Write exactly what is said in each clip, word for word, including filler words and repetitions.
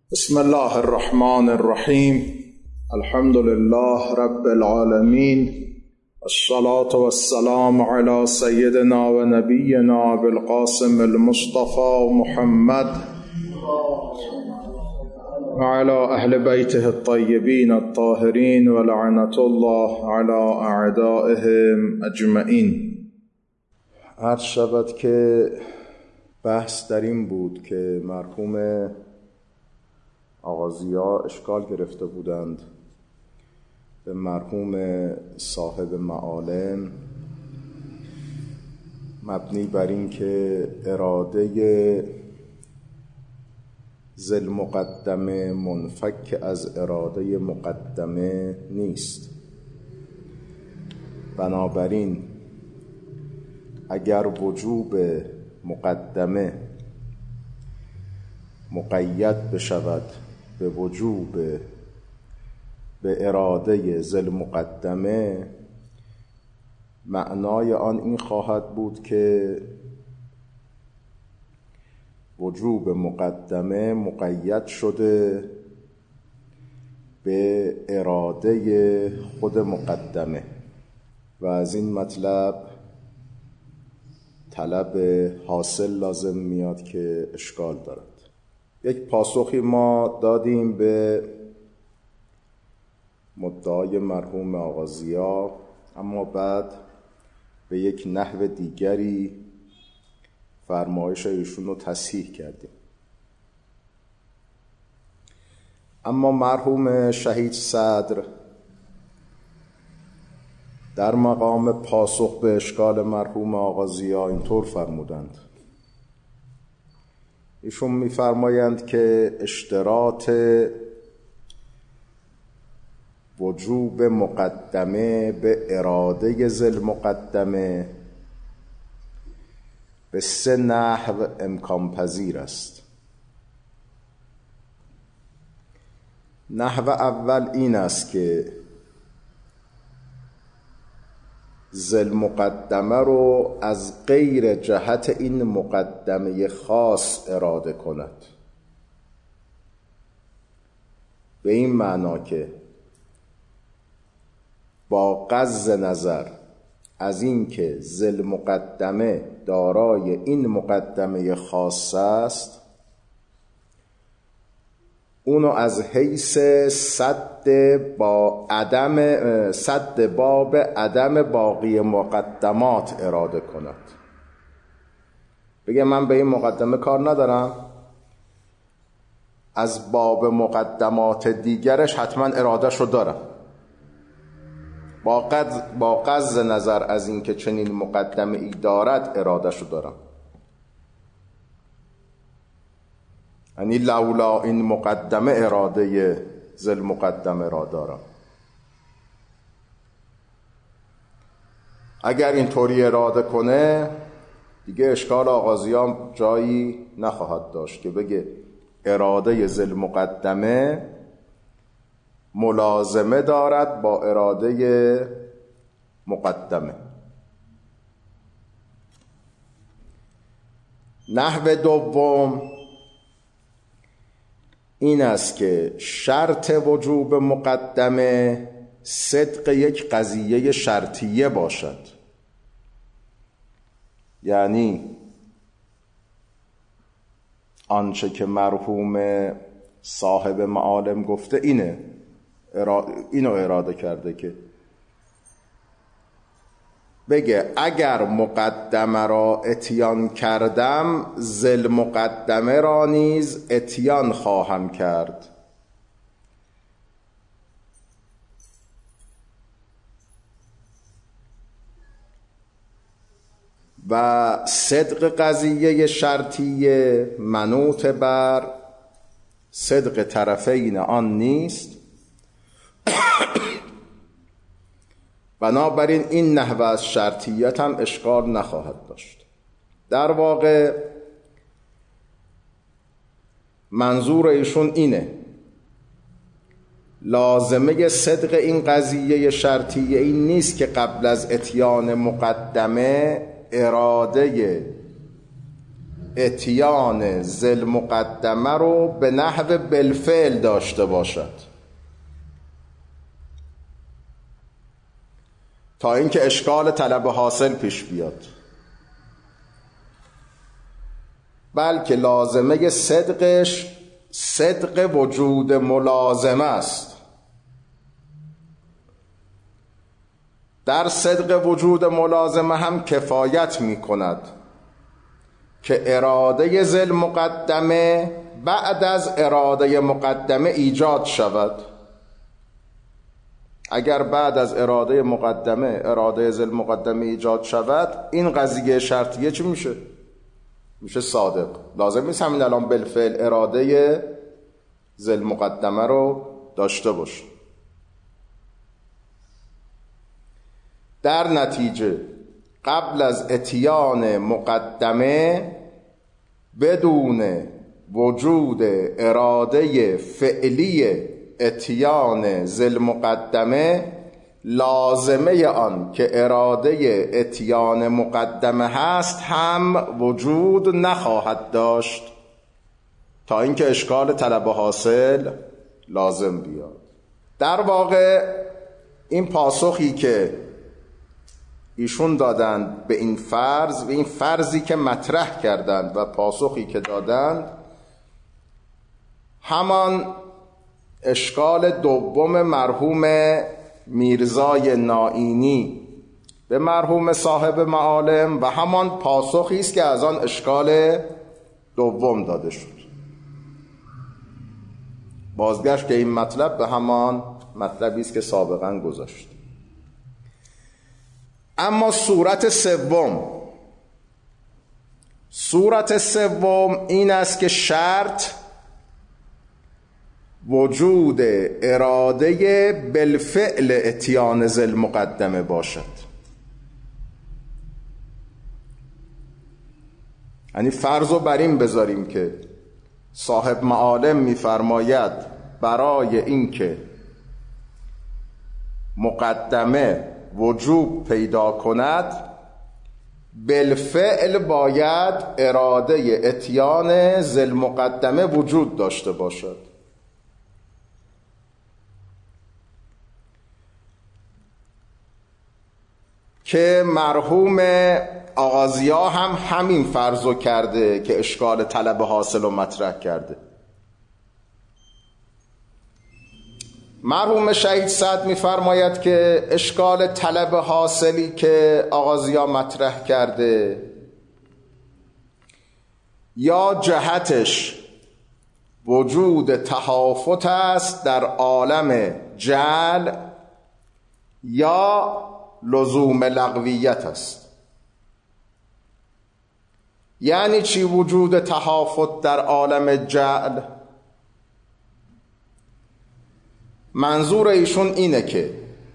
بسم الله الرحمن الرحیم. الحمد لله رب العالمین، الصلاة والسلام على سیدنا و نبینا بالقاسم المصطفى محمد وعلى اهل بیته الطیبین الطاهرین ولعنة الله على اعدائهم اجمعین. عرض شود که بحث در این بود که مرحوم آغازیا اشکال گرفته بودند به مرحوم صاحب معالم مبنی بر این که اراده ذل مقدمه منفک از اراده مقدمه نیست. بنابراین اگر وجوب مقدمه مقید بشود به وجوب به اراده ذل مقدمه، معنای آن این خواهد بود که وجوب مقدمه مقید شده به اراده خود مقدمه و از این مطلب طلب حاصل لازم میاد که اشکال دارد. یک پاسخی ما دادیم به مدعای مرحوم آغازیا، اما بعد به یک نحو دیگری فرمایش ایشون رو تصحیح کردیم. اما مرحوم شهید صدر در مقام پاسخ به اشکال مرحوم آغازیا اینطور فرمودند. ایشون می‌فرمایند که اشتراط وجوب مقدمه به اراده ذل مقدمه به سه نحو امکان پذیر است. نحو اول این است که ذل مقدمه رو از غیر جهت این مقدمه خاص اراده کند، به این معنا که با غض نظر از این که ذل مقدمه دارای این مقدمه خاص است، اونو از حیث سد با عدم سد باب عدم باقی مقدمات اراده کند. بگه من به این مقدمه کار ندارم، از باب مقدمات دیگرش حتما ارادهشو دارم، با قد با غض نظر از این که چنین مقدمه ای دارد ارادهشو دارم. یعنی لولا این مقدمه اراده ذل مقدمه را دارم. اگر اینطوری اراده کنه دیگه اشکال آغازیان جایی نخواهد داشت که بگه اراده ذل مقدمه ملازمه دارد با اراده مقدمه. نحو دوم این است که شرط وجوب مقدمه صدق یک قضیه شرطیه باشد. یعنی آنچه که مرحوم صاحب معالم گفته اینه، اینو اراده کرده که بگه اگر مقدمه را اتیان کردم ذل مقدمه را نیز اتیان خواهم کرد. و صدق قضیه شرطیه منوط بر صدق طرفین آن نیست. بنابراین این نحو از شرطیت هم اشکال نخواهد داشت. در واقع منظور ایشون اینه، لازمه صدق این قضیه شرطیه این نیست که قبل از اتیان مقدمه اراده اتیان ذل مقدمه رو به نحو بالفعل داشته باشد، تا اینکه اشکال طلب حاصل پیش بیاد. بلکه لازمه صدقش صدق وجود ملازمه است. در صدق وجود ملازمه هم کفایت می کند که اراده ذل مقدمه بعد از اراده مقدمه ایجاد شود. اگر بعد از اراده مقدمه اراده ذل مقدمه ایجاد شود، این قضیه شرطیه چی میشه؟ میشه صادق. لازم نیست همین الان بالفعل اراده ذل مقدمه رو داشته باشه. در نتیجه قبل از اتیان مقدمه بدون وجود اراده فعلی اتیان ذل مقدمه، لازمه آن که اراده اتیان مقدمه هست هم وجود نخواهد داشت تا اینکه اشکال طلب حاصل لازم بیاد. در واقع این پاسخی که ایشون دادند به این فرض و این فرضی که مطرح کردند و پاسخی که دادند، همان اشکال دوم مرحوم میرزای نائینی به مرحوم صاحب معالم و همان پاسخی است که از آن اشکال دوم داده شد. بازگشت که این مطلب به همان مطلبی است که سابقا گذاشت. اما صورت سوم صورت سوم این است که شرط وجود اراده بالفعل اتیان ذل مقدمه باشد. یعنی فرض رو بر این بذاریم که صاحب معالم می‌فرماید برای اینکه مقدمه وجوب پیدا کند بالفعل باید اراده اتیان ذل مقدمه وجود داشته باشد. که مرحوم آغازیا هم همین فرضو کرده که اشکال طلب حاصل رو مطرح کرده. مرحوم شهید سعد می‌فرماید که اشکال طلب حاصلی که آغازیا مطرح کرده یا جهتش وجود تهافت است در عالم جعل یا لزوم لغویت است. یعنی چی وجود تهافت در عالم جعل؟ منظور ایشون اینه که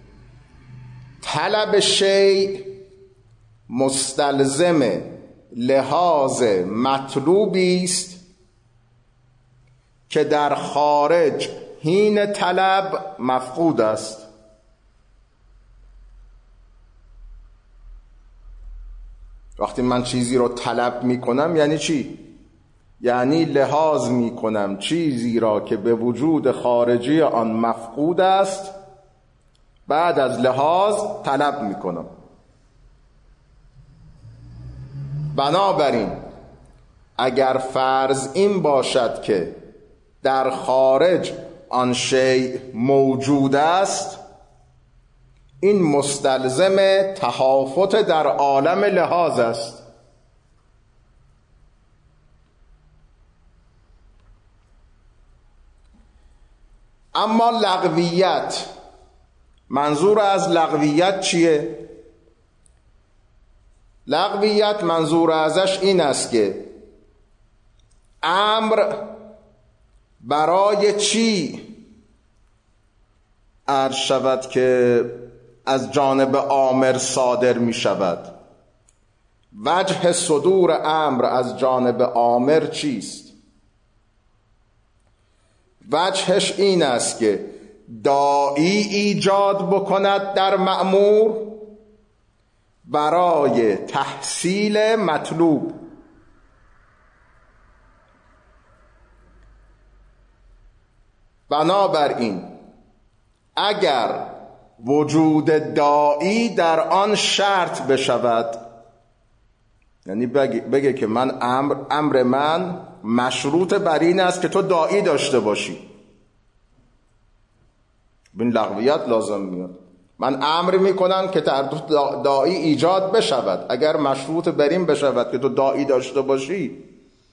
طلب شیء مستلزم لحاظ مطلوبی است که در خارج حین طلب مفقود است. وقتی من چیزی رو طلب می کنم یعنی چی؟ یعنی لحاظ می کنم چیزی را که به وجود خارجی آن مفقود است، بعد از لحاظ طلب می کنم. بنابراین اگر فرض این باشد که در خارج آن شیء موجود است، این مستلزم تهافت در عالم لحاظ است. اما لغویت، منظور از لغویت چیه؟ لغویت منظور ازش این است که امر برای چی عرض شود که از جانب آمر صادر می شود؟ وجه صدور امر از جانب آمر چیست؟ وجهش این است که داعی ایجاد بکند در مأمور برای تحصیل مطلوب. بنابراین اگر وجود داعی در آن شرط بشود، یعنی بگه, بگه که من امر, امر من مشروط بر این است که تو داعی داشته باشی، بین لغویت لازم میاد. من امر میکنم که داعی ایجاد بشود، اگر مشروط بر این بشود که تو داعی داشته باشی،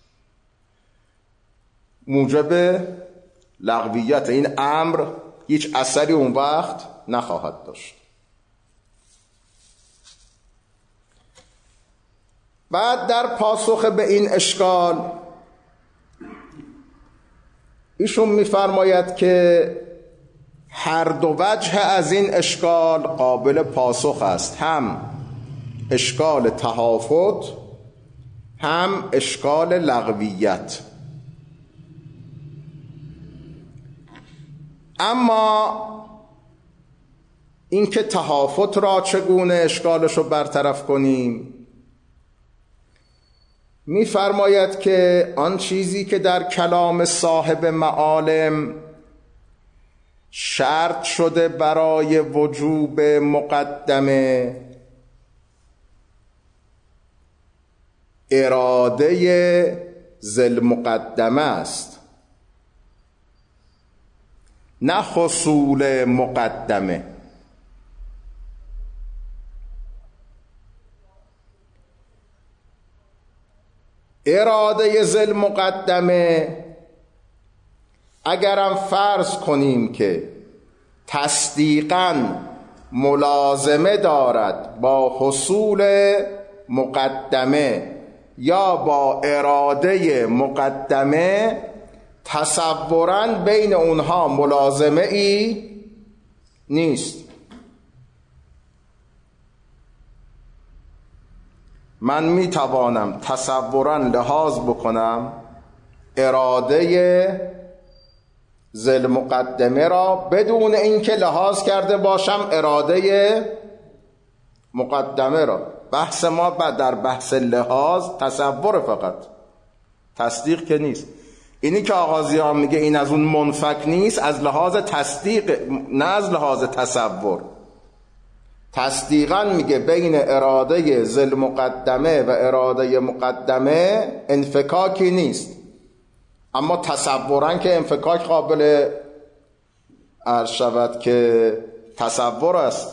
موجب لغویت این امر هیچ اثری اون وقت نخواهد داشت. بعد در پاسخ به این اشکال ایشون میفرماید که هر دو وجه از این اشکال قابل پاسخ است، هم اشکال تهافت هم اشکال لغویت. اما اینکه تهافت را چگونه اشکالش رو برطرف کنیم، می‌فرماید که آن چیزی که در کلام صاحب معالم شرط شده برای وجوب مقدمه، اراده ذل مقدمه است، نه حصول مقدمه. اراده ذل مقدمه اگرم فرض کنیم که تصدیقاً ملازمه دارد با حصول مقدمه یا با اراده مقدمه، تصوراً بین اونها ملازمه ای نیست. من می توانم تصوراً لحاظ بکنم اراده ذل مقدمه را بدون اینکه لحاظ کرده باشم اراده مقدمه را. بحث ما در بحث لحاظ تصور، فقط تصدیق که نیست. اینی که آغازیان میگه این از اون منفک نیست، از لحاظ تصدیق نه از لحاظ تصور. تصدیقاً میگه بین اراده ذل مقدمه و اراده مقدمه انفکاکی نیست، اما تصوراً که انفکاک قابل عرض شود که تصور است.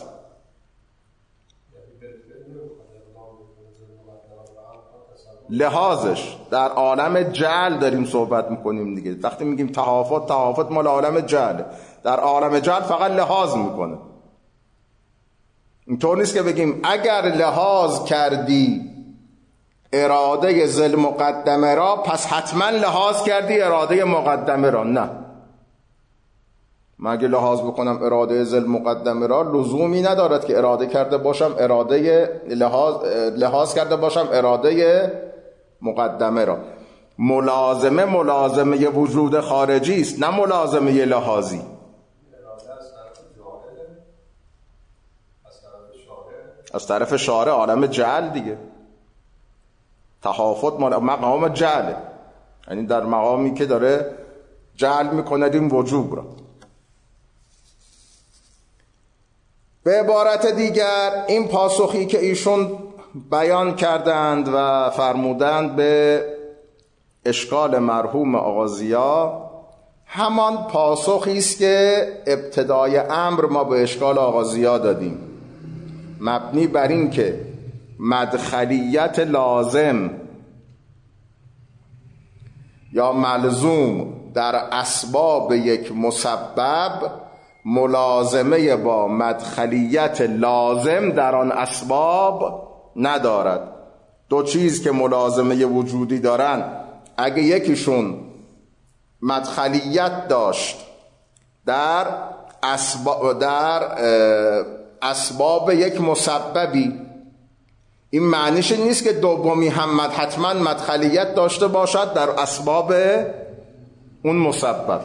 لحاظش در عالم جعل داریم صحبت میکنیم دیگه. وقتی میگیم تهافت، تهافت مال عالم جعل. در عالم جعل فقط لحاظ میکنه. اینطور نیست که بگیم اگر لحاظ کردی اراده ذل مقدمه را پس حتما لحاظ کردی اراده مقدمه را. نه، من اگه لحاظ بکنم اراده ذل مقدمه را، لزومی ندارد که اراده کرده باشم اراده لحاظ لحاظ کرده باشم اراده مقدمه را. ملازمه ملازمه وجود خارجی است، نه ملازمه لحاظی. از طرف شارع، عالم جعل دیگه. تهافت مقام جعله، یعنی در مقامی که داره جعل میکنه این وجوب را. به عبارت دیگر این پاسخی که ایشون بیان کردند و فرمودند به اشکال مرحوم آغازیا، همان پاسخی است که ابتدای امر ما به اشکال آغازیا دادیم، مبنی بر این که مدخلیت لازم یا ملزوم در اسباب یک مسبب ملازمه با مدخلیت لازم در آن اسباب ندارد. دو چیز که ملازمه وجودی دارن، اگه یکیشون مدخلیت داشت در اسباب, در اسباب یک مسببی، این معنیش نیست که دومی هم حتما مدخلیت داشته باشد در اسباب اون مسبب.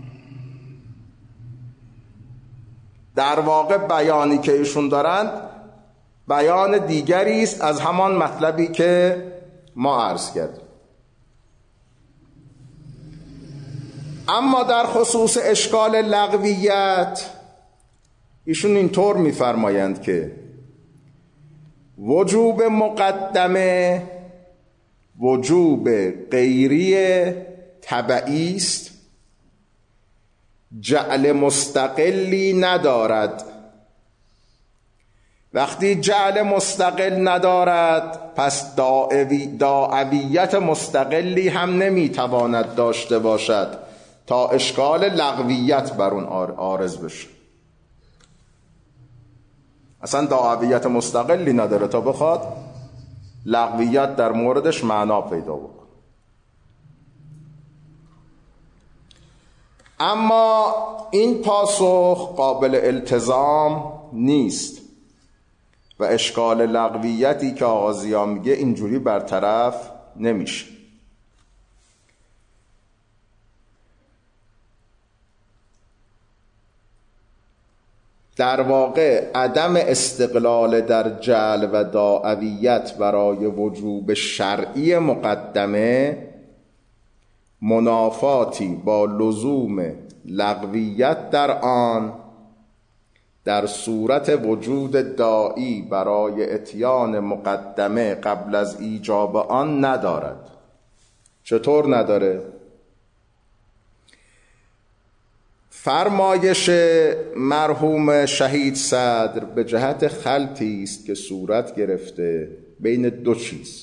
در واقع بیانی که ایشون دارند بیان دیگری است از همان مطلبی که ما عرض کردیم. اما در خصوص اشکال لغویت ایشون اینطور میفرمایند که وجوب مقدمه وجوب غیری تبعی است، جعل مستقلی ندارد. وقتی جعل مستقل ندارد پس داعوی داعویت مستقلی هم نمیتواند داشته باشد تا اشکال لغویت بر اون عارض بشه. اصلا داعویت مستقلی نداره تا بخواد لغویت در موردش معنا پیدا بکنه. اما این پاسخ قابل التزام نیست و اشکال لغویتی که آغازیان میگه اینجوری برطرف نمیشه. در واقع عدم استقلال در جعل و داعویت برای وجوب شرعی مقدمه منافاتی با لزوم لغویت در آن در صورت وجود داعی برای اتیان مقدمه قبل از ایجاب آن ندارد. چطور نداره؟ فرمایش مرحوم شهید صدر به جهت خلطی است که صورت گرفته بین دو چیز.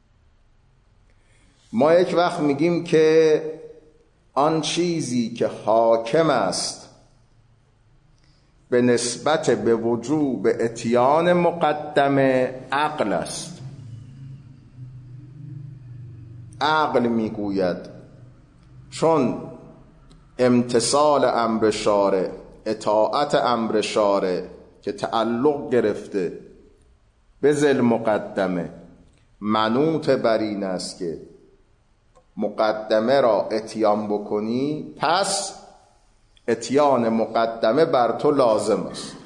ما یک وقت میگیم که آن چیزی که حاکم است به نسبت به وجوب اتیان مقدمه عقل است. عقل میگوید چون امتثال امر شارع، اطاعت امر شارع که تعلق گرفته به ذل مقدمه منوط بر این است که مقدمه را اتیان بکنی، پس اتیان مقدمه بر تو لازم است.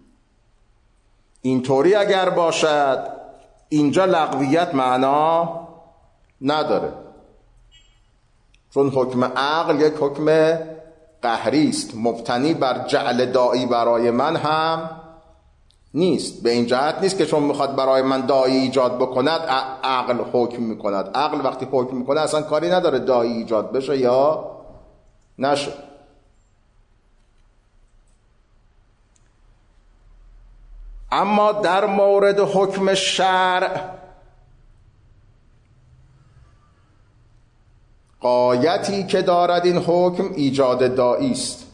اینطوری اگر باشد اینجا لغویت معنا نداره، چون حکم عقل یک حکم قهری است، مبتنی بر جعل داعی برای من هم نیست. به این جهت نیست که چون میخواد برای من داعی ایجاد بکند عقل حکم میکند. عقل وقتی حکم میکنه اصلا کاری نداره داعی ایجاد بشه یا نشه. اما در مورد حکم شرع غایتی که دارد این حکم ایجاد داعی است.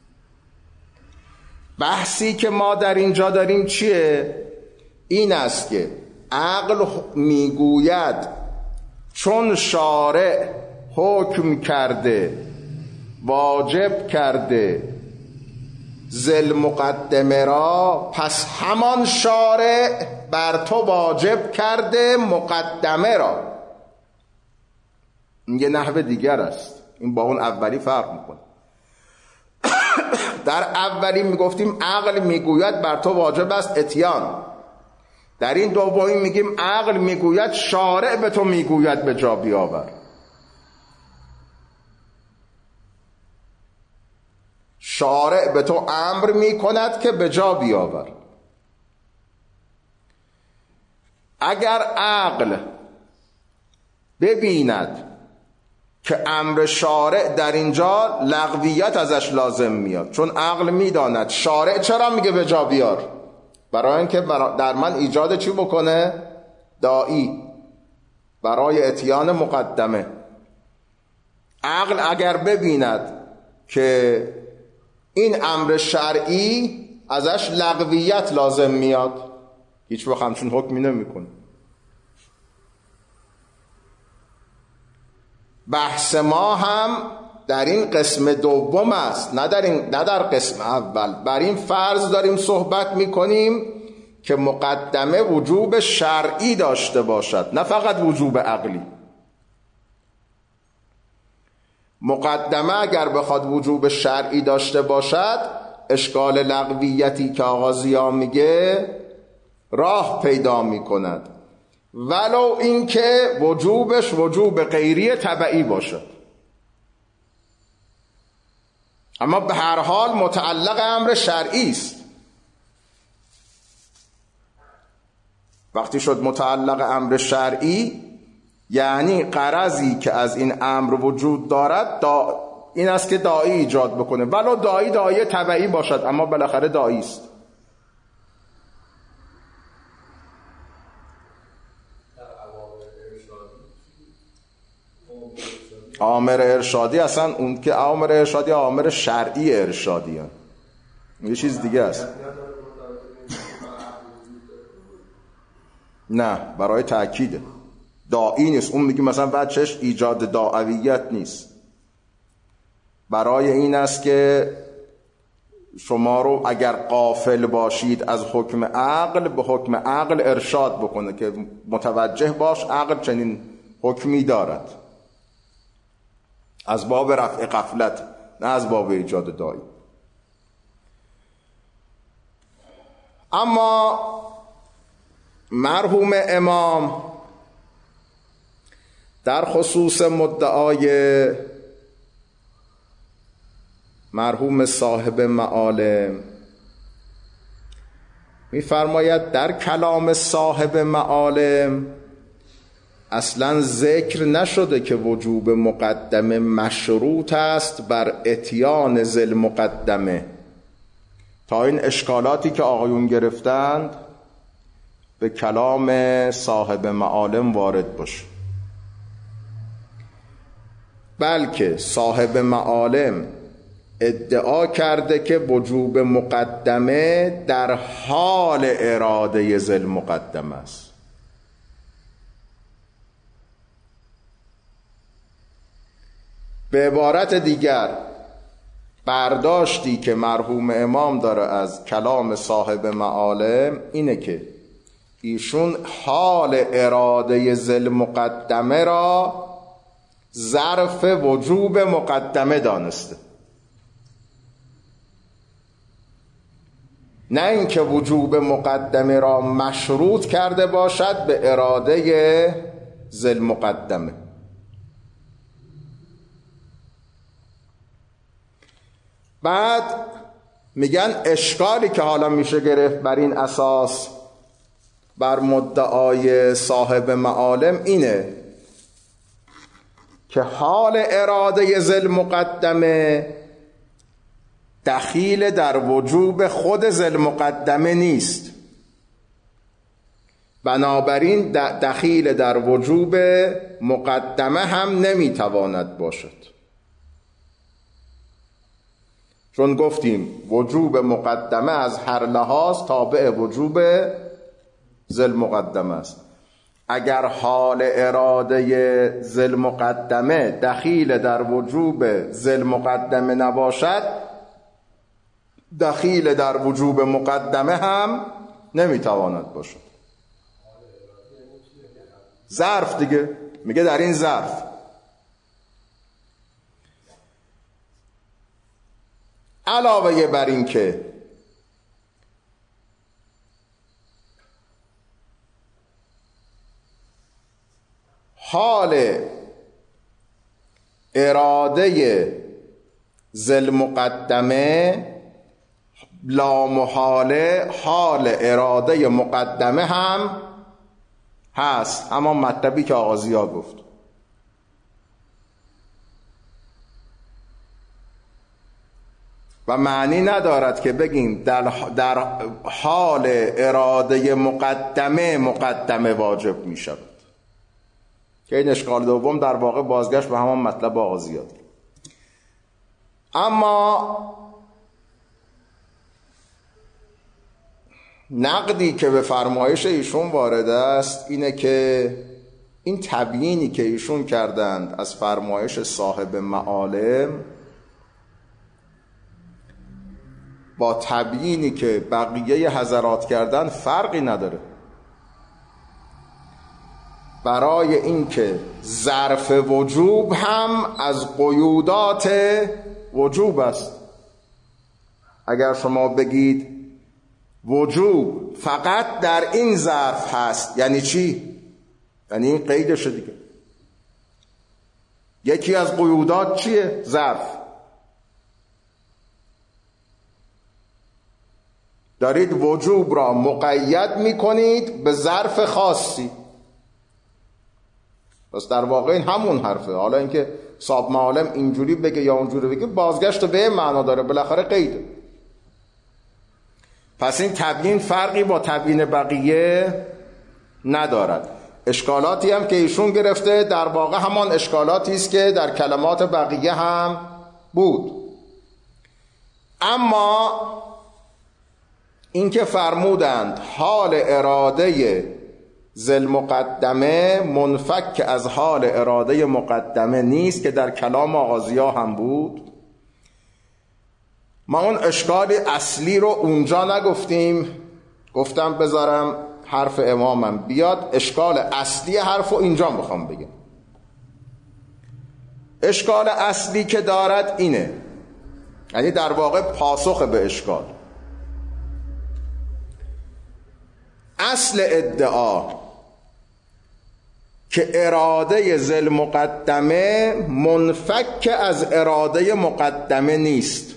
بحثی که ما در اینجا داریم چیه؟ این است که عقل میگوید چون شارع حکم کرده، واجب کرده ذل مقدمه را، پس همان شارع بر تو واجب کرده مقدمه را. این یه نحو دیگر است، این با اون اولی فرق میکنه. در اولی میگفتیم عقل میگوید بر تو واجب است اتیان، در این دومی میگیم عقل میگوید شارع به تو میگوید به جا بیاور. شارع به تو امر میکند که به جا بیاور. اگر عقل ببیند که امر شارع در اینجا لغویت ازش لازم میاد، چون عقل میداند شارع چرا میگه به جا بیار؟ برای اینکه در من ایجاد چی بکنه؟ داعی برای اتیان مقدمه. عقل اگر ببیند که این امر شرعی ازش لغویت لازم میاد، هیچ وقت همچون حکمی نمیکنه. بحث ما هم در این قسم دوم است، نه در, این نه در قسم اول. بر این فرض داریم صحبت میکنیم که مقدمه وجوب شرعی داشته باشد، نه فقط وجوب عقلی. مقدمه اگر بخواد وجوب شرعی داشته باشد، اشکال لغویتی که آقا ضیا میگه راه پیدا میکند، ولو اینکه وجوبش وجوب غیری تبعی باشد. اما به هر حال متعلق امر شرعی است. وقتی شد متعلق امر شرعی، یعنی غرضی که از این امر وجود دارد دا این است که داعی ایجاد بکنه، ولو داعی داعی تبعی باشد، اما بالاخره داعی است. آمر ارشادی اصلا اون که آمر ارشادی آمر شرعی ارشادی هم. یه چیز دیگه است. نه، برای تأکیده، داعی نیست. اون میگه مثلا بچهش ایجاد دعویت نیست، برای این است که شما رو اگر غافل باشید از حکم عقل، به حکم عقل ارشاد بکنه که متوجه باش عقل چنین حکمی دارد، از باب رفع غفلت، نه از باب ایجاد داعی. اما مرحوم امام در خصوص مدعای مرحوم صاحب معالم می‌فرماید در کلام صاحب معالم اصلا ذکر نشده که وجوب مقدمه مشروط است بر اتیان ذی مقدمه، تا این اشکالاتی که آقایون گرفتند به کلام صاحب معالم وارد باشه. بلکه صاحب معالم ادعا کرده که وجوب مقدمه در حال اراده ذی المقدمه است. به عبارت دیگر، برداشتی که مرحوم امام داره از کلام صاحب معالم اینه که ایشون حال اراده ذی المقدمه را ظرف وجوب مقدمه دانسته، نه اینکه وجوب مقدمه را مشروط کرده باشد به اراده ذی المقدمه. بعد میگن اشکالی که حالا میشه گرفت بر این اساس بر مدعای صاحب معالم اینه که حال اراده ذی المقدمه دخیل در وجوب خود ذی المقدمه نیست، بنابراین دخیل در وجوب مقدمه هم نمیتواند باشد. چون گفتیم وجوب مقدمه از هر لحاظ تابع وجوب ذی المقدمه است. اگر حال اراده ذی المقدمه دخیل در وجوب ذی المقدمه نباشد، دخیل در وجوب مقدمه هم نمیتواند باشد. ظرف دیگه، میگه در این ظرف. علاوه بر این که حال اراده ذی المقدمه لامحاله حال اراده مقدمه هم هست، اما مطلبی که آغازیا گفت. و معنی ندارد که بگیم در, در حال اراده مقدمه مقدمه واجب می شود، که این اشکال دوم در واقع بازگشت به همان مطلب آغازیا. اما نقدی که به فرمایش ایشون وارد است اینه که این تبیینی که ایشون کردند از فرمایش صاحب معالم با تبیینی که بقیه حضرات کردن فرقی نداره، برای اینکه ظرف وجوب هم از قیودات وجوب است. اگر شما بگید وجوب فقط در این ظرف هست، یعنی چی؟ یعنی این قیدشه دیگه. یکی از قیودات چیه؟ ظرف. دارید وجوب را مقید میکنید به ظرف خاصی. پس در واقع این همون حرفه. حالا اینکه صاحب معالم اینجوری بگه یا اونجوری بگه، بازگشت به این معنا داره، بالاخره قیده. پس این تبیین فرقی با تبیین بقیه ندارد. اشکالاتی هم که ایشون گرفته در واقع همان اشکالاتی است که در کلمات بقیه هم بود. اما این که فرمودند حال اراده ذل مقدمه منفک از حال اراده مقدمه نیست، که در کلام آغازیا هم بود، ما اون اشکال اصلی رو اونجا نگفتیم. گفتم بذارم حرف امامم بیاد، اشکال اصلی حرف رو اینجا میخوام بگم. اشکال اصلی که دارد اینه، یعنی در واقع پاسخ به اشکال. اصل ادعا که اراده ذل مقدمه منفک از اراده مقدمه نیست.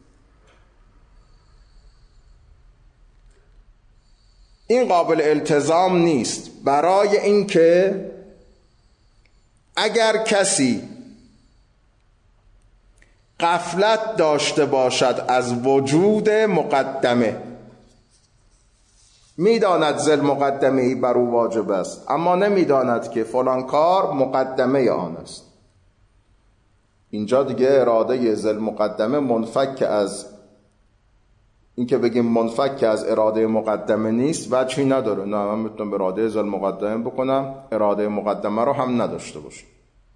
این قابل التزام نیست، برای اینکه اگر کسی غفلت داشته باشد از وجود مقدمه، میداند ذل مقدمه ای بر او واجب است، اما نمیداند که فلان کار مقدمه آن است، اینجا دیگه اراده ذل مقدمه منفک از این که بگیم منفک از اراده مقدمه نیست وجهی نداره. نه، من میتونم اراده ذل مقدمه بکنم، اراده مقدمه رو هم نداشته باشم.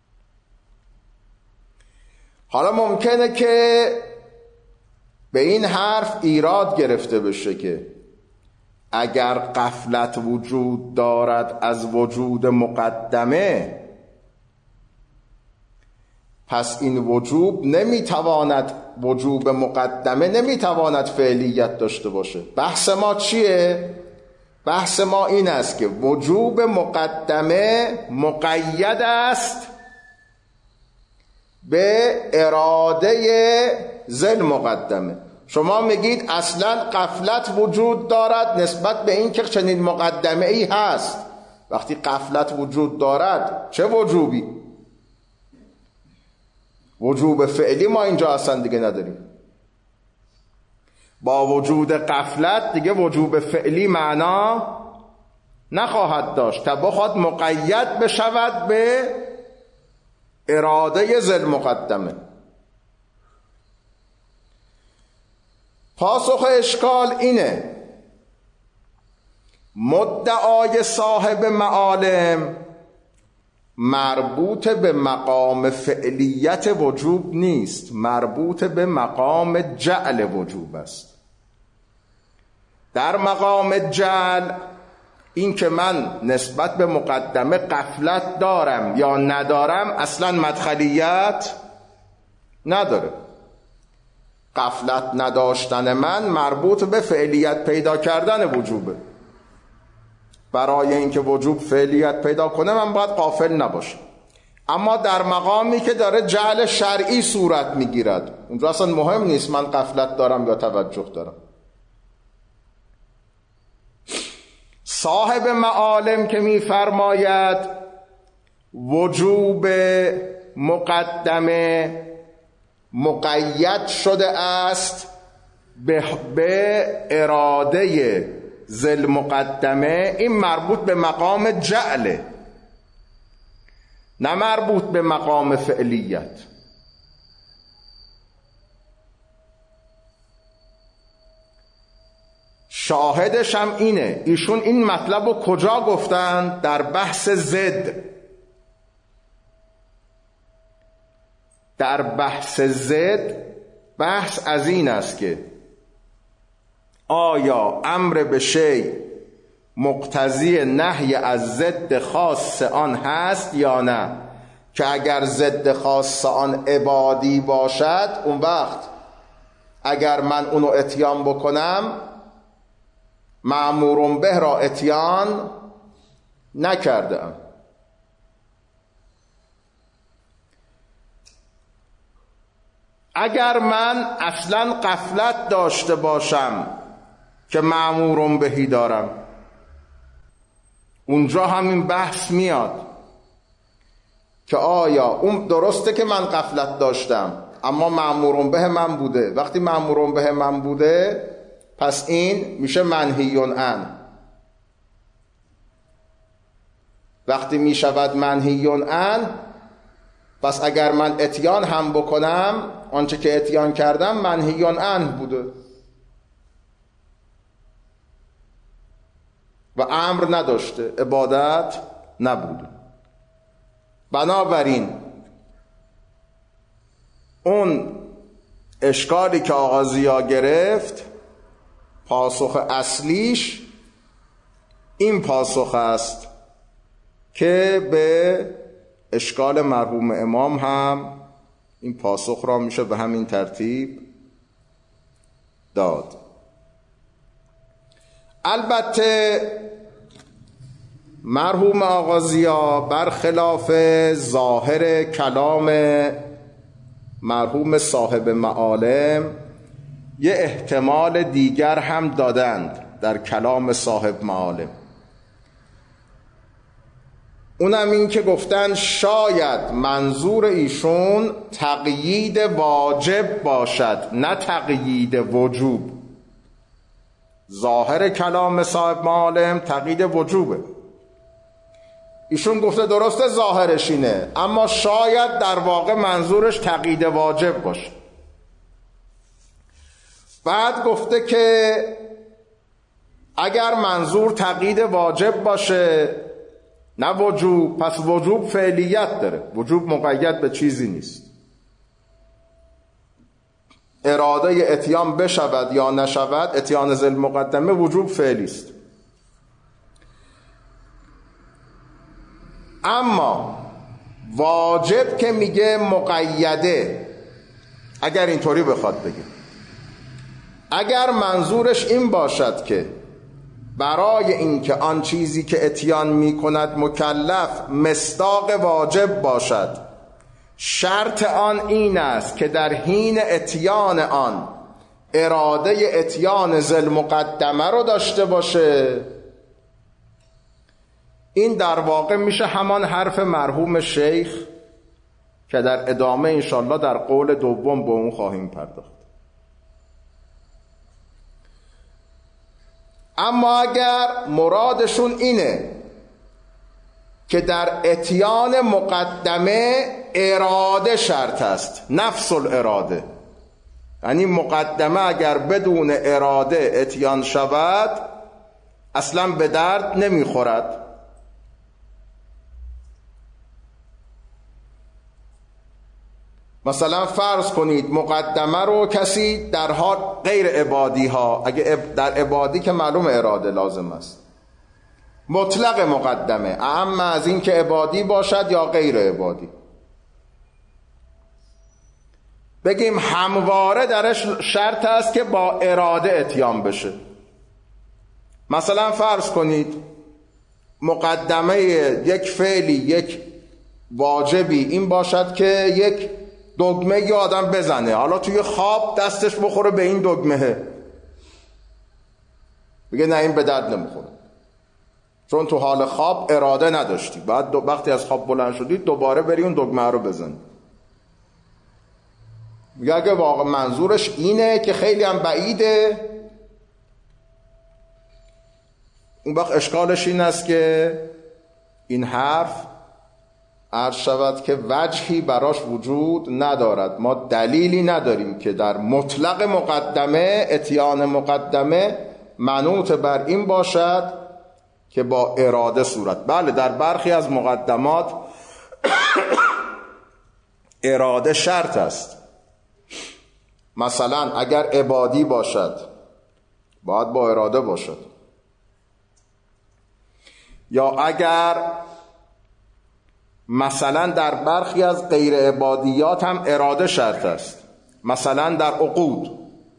حالا ممکنه که به این حرف ایراد گرفته بشه که اگر غفلت وجود دارد از وجود مقدمه، پس این وجوب نمیتواند وجوب مقدمه نمیتواند فعلیت داشته باشه. بحث ما چیه؟ بحث ما این است که وجوب مقدمه مقید است به اراده ذل مقدمه. شما میگید اصلا غفلت وجود دارد نسبت به این که چنین مقدمه ای هست. وقتی غفلت وجود دارد چه وجوبی؟ وجوب فعلی ما اینجا اصلا دیگه نداریم. با وجود غفلت دیگه وجوب فعلی معنا نخواهد داشت تا بخواد مقید بشود به اراده ذل مقدمه. پاسخ اشکال اینه، مدعای صاحب معالم مربوط به مقام فعلیت وجوب نیست، مربوط به مقام جعل وجوب است. در مقام جعل این که من نسبت به مقدمه غفلت دارم یا ندارم اصلا مدخلیت نداره. غفلت نداشتن من مربوط به فعلیت پیدا کردن وجوبه. برای اینکه وجوب فعلیت پیدا کنه من باید غافل نباشم. اما در مقامی که داره جعل شرعی صورت میگیرد اونجا اصلا مهم نیست من غفلت دارم یا توجه دارم. صاحب معالم که میفرماید وجوب مقدمه مقید شده است به, به اراده ذل مقدمه، این مربوط به مقام جعله نه مربوط به مقام فعلیت. شاهدش هم اینه، ایشون این مطلب رو کجا گفتن؟ در بحث زد. در بحث زد بحث از این است که آیا امر به شیء مقتضی نهی از ضد خاص آن هست یا نه، که اگر ضد خاص آن عبادی باشد اون وقت اگر من اونو اتیان بکنم مأمور به را اتیان نکردم. اگر من اصلا غفلت داشته باشم که مأمورون بهی دارم. اونجا همین بحث میاد که آیا اون درسته که من غفلت داشتم اما مأمورون به من بوده. وقتی مأمورون به من بوده پس این میشه منهیون عن. وقتی میشود منهیون عن پس اگر من اتیان هم بکنم آنچه که اتیان کردم منهیون عن بوده و امر نداشته، عبادت نبوده. بنابراین اون اشکالی که آقا ضیا گرفت پاسخ اصلیش این پاسخ است که به اشکال مرحوم امام هم این پاسخ را میشه به همین ترتیب داد. البته مرحوم آقا ضیا برخلاف ظاهر کلام مرحوم صاحب معالم یه احتمال دیگر هم دادند در کلام صاحب معالم. اونم این که گفتن شاید منظور ایشون تقیید واجب باشد نه تقیید وجوب. ظاهر کلام صاحب معالم تقیید وجوبه. ایشون گفته درسته ظاهرش اینه اما شاید در واقع منظورش تقیید واجب باشه. بعد گفته که اگر منظور تقیید واجب باشه نه وجوب پس وجوب فعلیت داره. وجوب مقید به چیزی نیست. اراده اتیان بشود یا نشود اتیان ذل مقدمه وجوب فعلی است. اما واجب که میگه مقیده، اگر اینطوری بخواد بگه، اگر منظورش این باشد که برای اینکه آن چیزی که اتیان میکند مکلف مصداق واجب باشد شرط آن این است که در حین اتیان آن اراده اتیان ذل مقدمه رو داشته باشه، این در واقع میشه همان حرف مرحوم شیخ که در ادامه انشالله در قول دوم به اون خواهیم پرداخت. اما اگر مرادشون اینه که در اتیان مقدمه اراده شرط است، نفس الاراده، یعنی مقدمه اگر بدون اراده اتیان شود اصلا به درد نمیخورد. مثلا فرض کنید مقدمه رو کسی در حال غیر عبادی ها، اگه در عبادی که معلوم اراده لازم است، مطلق مقدمه اما از این که عبادی باشد یا غیر عبادی، بگیم همواره درش شرط است که با اراده اتیان بشه. مثلا فرض کنید مقدمه یک فعلی یک واجبی این باشد که یک دگمه یه آدم بزنه، حالا توی خواب دستش بخوره به این دگمه، بگه نه این به درد نمیخوره چون تو حال خواب اراده نداشتی، بعد وقتی از خواب بلند شدی دوباره بری اون دگمه رو بزنی. میگه اگه واقع منظورش اینه که خیلی هم بعیده، اون وقت اشکالش این است که این حرف عرض شود که وجهی براش وجود ندارد. ما دلیلی نداریم که در مطلق مقدمه اتیان مقدمه منوط بر این باشد که با اراده صورت. بله در برخی از مقدمات اراده شرط است. مثلا اگر عبادی باشد باید با اراده باشد، یا اگر مثلا در برخی از غیر عبادیات هم اراده شرط است. مثلا در عقود،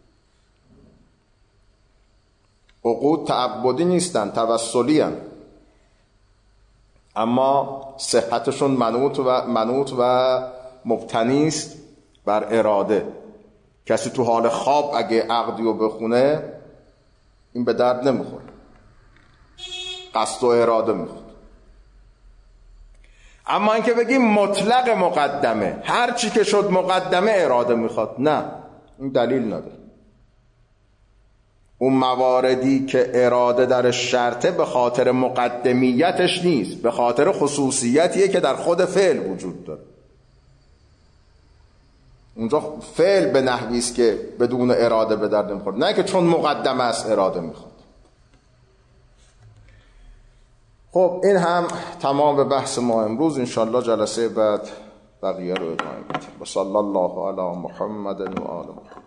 عقود تعبدی نیستن، توسلی هستند، اما صحتشون منوط و منوط و مبتنی است بر اراده. کسی تو حال خواب اگه عقدی رو بخونه این به درد نمیخوره. قصد و اراده میخواد. اما اینکه بگیم مطلق مقدمه، هر چی که شد مقدمه اراده میخواد، نه، این دلیل نداره. اون مواردی که اراده در شرطه به خاطر مقدمیتش نیست، به خاطر خصوصیتیه که در خود فعل وجود داره. اونجا فعل به نحوی است که بدون اراده به درد نمیخوره، نه که چون مقدمه است اراده میخواد. خب این هم تمام بحث ما امروز. انشالله جلسه بعد بقیه رو ادامه میدیم. و صلی الله علی محمد و آل محمد.